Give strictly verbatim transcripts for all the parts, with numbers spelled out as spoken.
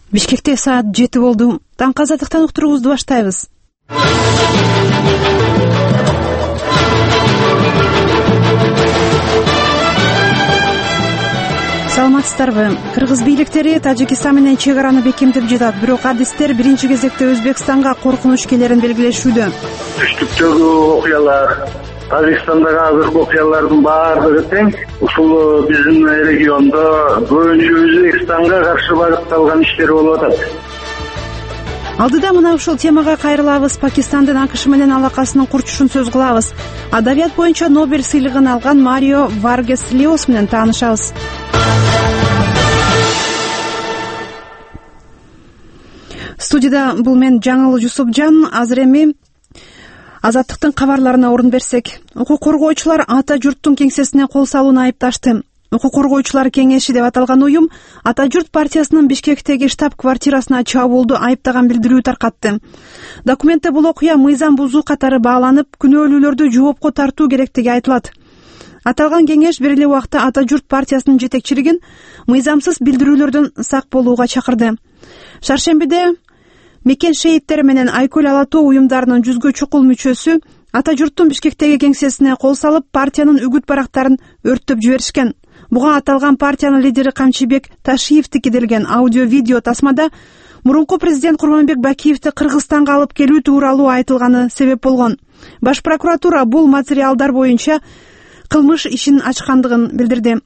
Бишкекте саат жети болду. Таңкы азаттыктан уктуруубузду баштайбыз. Саламатсыздарбы? Кыргыз бийликтери Тажикстан менен чек араны бекемдеп жатат, бирок адистер биринчи кезекте Өзбекстанга коркунуч келерин белгилешүүдө. Түштүктөгү окуялар, Тажикстандагы азыркы окуялардын баардыгы тең ушул биздин региондо көбүнчө Өзбекстанга каршы багытталган иштер болуп атат. Алдыда мына ушул темага кайрылабыз. Пакистандын АКШ менен алакасынын курчушун сөз кылабыз. Адабият боюнча Нобель сыйлыгын алган Марио Варгас Льос менен таанышабыз. Студияда бул мен Жаңыл Жусупжан. Азыр эми азаттыктын кабарларына орун берсек, укук коргоочулар Ата журттун кеңсесине кол салууну айыпташты. Укук коргоочулар кеңеши деп аталган уюм Ата журт партиясынын Бишкектеги штаб-квартирасына чабуулду айыптаган билдирүү таркатты. Документте бул окуя мыйзам бузуу катары бааланып, күнөөлүүлөрдү жоопко тартуу керектиги айтылат. Аталган кеңеш бир эле убакта Ата журт партиясынын жетекчилигин мыйзамсыз билдирүүлөрдөн сак болууга чакырды. Шаршембиде Мекен шейиттери менен Айкөл Алатоо уюмдарынын жүзгө чукул мүчөсү Ата журттун Бишкектеги кеңсесине кол салып, партиянын үгүт барактарын өрттөп жиберишкен. Буга аталган партиянын лидери Камчыбек Ташиевдики делген аудио-видео тасмада мурунку президент Курманбек Бакиевди Кыргызстанга алып келүү тууралуу айтылганы себеп болгон. Баш прокуратура бул материалдар боюнча кылмыш ишин ачкандыгын билдирди.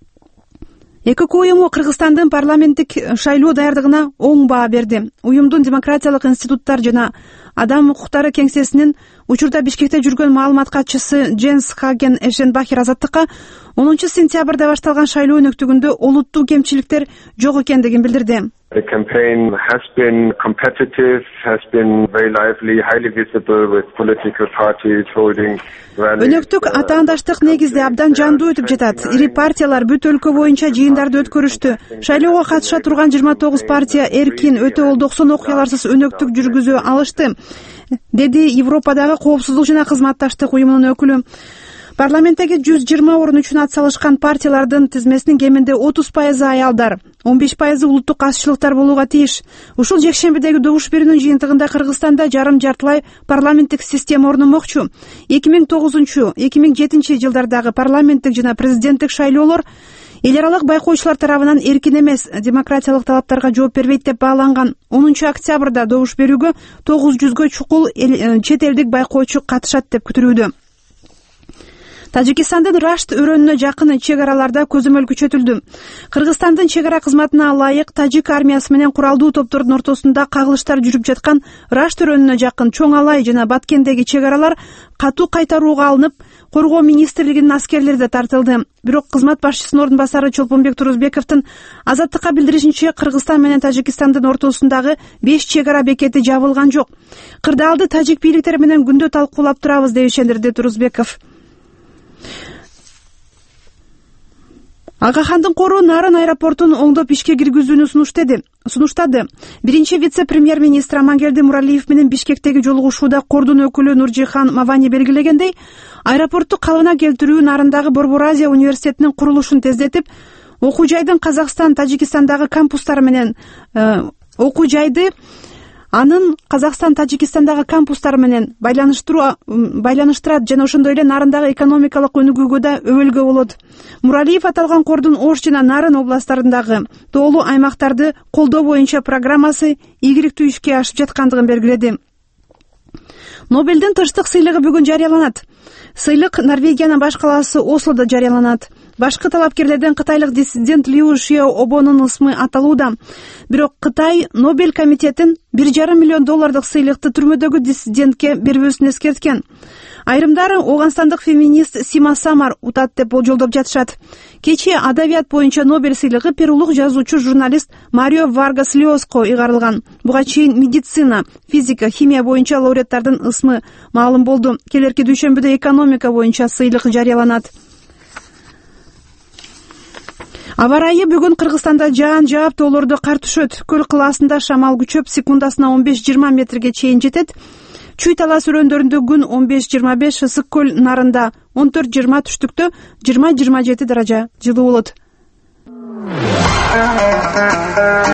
ЭКК уюму Кыргызстандын парламенттик шайлоо даярдыгына оң баа берди. Уюмдун демократиялык институттар жана адам укуктары кеңсесинин учурда Бишкекте жүргөн маалымат катчысы Дженс Хаген Эшенбахер азаттыкка онунчу сентябрда башталган шайлоо өнөктүгүндө олуттуу кемчиликтер жок экендигин билдирди. The campaign has been competitive, has been very lively, highly visible with political parties holding rallies. Өнөктүк атаандаштык негизде абдан жандуу өтүп жатат. Ири партиялар бүт өлкө боюнча жыйындарды өткөрүштү. Шайлоого катыша турган жыйырма тогуз партия эркин, өтө олдоксон окуяларсыз өнөктүк жүргүзө алышты, деди Европадагы коопсуздук жана кызматташтык уюмунун өкүлү. Парламенттеги жүз жыйырма орун үчүн атсалышкан партиялардын тизмесинин кеминде отуз пайызы аялдар, он беш пайызы улуттук катчылыктар болууга тийиш. Ушул жекшембидеги добуш берүүнүн жыйынтыгында Кыргызстанда жарым-жартылай парламенттик система орномокчу. эки миң тогузунчу эки миң жетинчи жылдардагы парламенттик жана президенттик шайлоолор эл аралык байкоочулар тарабынан эркин эмес, демократиялык талаптарга жооп бербейт деп бааланган. онунчу октябрда добуш берүүгө тогуз жүзгө чукул чет элдик байкоочу катышат деп күтүлүүдө. Тажикстандын Рашт өрөөнүнө жакын чек араларда көзөмөл күчөтүлдү. Кыргызстандын чек ара кызматына ылайык тажик армиясы менен куралдуу топтордун ортосунда кагылыштар жүрүп жаткан Рашт өрөөнүнө жакын Чоң Алай жана Баткендеги чек аралар катуу кайтарууга алынып, Коргоо министрлигинин аскерлери да тартылды. Бирок кызмат башчысынын ордун басары Чолпонбек Турузбековдун азаттыкка билдиришинче, Кыргызстан менен Тажикстандын ортосундагы беш чек ара бекети жабылган жок. Кырдаалды тажик бийликтери менен күндө талкуулап турабыз деп ишендирди Турузбеков. Агахандын кору Нарын аэропортун оңдоп ишке киргизүүнү сунуштады. Сунуштады. Биринчи вице-премьер-министр Амангелди Муралиев менен Бишкектеги жолугушууда кордун өкүлү Нуржихан Мавани белгилегендей, аэропортту калыбына келтирүү Нарындагы Борбор Азия университетинин курулушун тездетип, окуу жайдын Казакстан, Тажикстандагы кампустары менен окуу жайды анын Казакстан, Тажикстандагы кампустары менен байланыштыруу байланыштырат жана ошондой эле Нарындагы экономикалык өнүгүүгө да өбөлгө болот. Муралиев аталган кордун Ош жана Нарын областтарындагы тоолуу аймактарды колдоо боюнча программасы ийгиликтүү ишке ашып жаткандыгын белгиледи. Нобелдин тынчтык сыйлыгы бүгүн жарыяланат. Сыйлык Норвегиянын баш калаасы Ослодо жарыяланат. Башкы талапкерлерден кытайлык диссидент Лиу Шиаобонун ысмы аталууда. Бирок Кытай Нобель комитетин бир жарым миллион доллардык сыйлыкты түрмөдөгү диссидентке бербөөсүн эскерткен. Айрымдары Оганстандык феминист Сима Самар утат деп болжолдоп жатышат. Кечээ адабият боюнча Нобель сыйлыгы перулук жазуучу журналист Марио Варгас Льоско ыйгарылган. Буга чейин медицина, физика, химия боюнча лауреаттардын ысмы маалым болду. Келерки дүйшөмбүдө экономика боюнча сыйлык жарыяланат. Аба ырайы бүгүн Кыргызстанда жаан жаап тоолордо кар түшөт. Көл кылаасында шамал күчөп секундасына он беш жыйырма метрге чейин жетет. Чүй талас өрөөндөрүндө күн он беш жыйырма беш, ысык көл нарында он төрт жыйырма, түштүктө жыйырма жыйырма жети даража жылуу болот.